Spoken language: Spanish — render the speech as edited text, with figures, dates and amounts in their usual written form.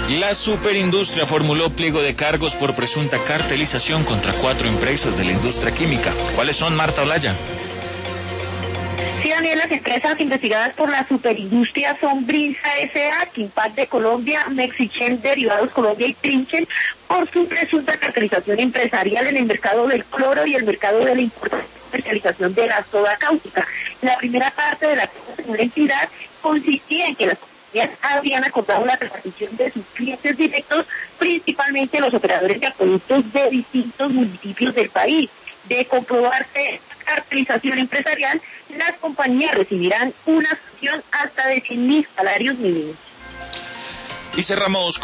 La superindustria formuló pliego de cargos por presunta cartelización contra 4 empresas de la industria química. ¿Cuáles son, Marta Olaya? Sí, Daniel, las empresas investigadas por la superindustria son Brinza S.A., Quimpat de Colombia, Mexichem Derivados Colombia y Trinchen, por su presunta cartelización empresarial en el mercado del cloro y el mercado de la importación y comercialización de la soda cáustica. La primera parte de la segunda entidad consistía en que las compañías habrían acordado la repartición de sus clientes directos, principalmente los operadores de acueductos de distintos municipios del país. De comprobarse cartelización empresarial, las compañías recibirán una sanción hasta de 100.000 salarios mínimos. Y cerramos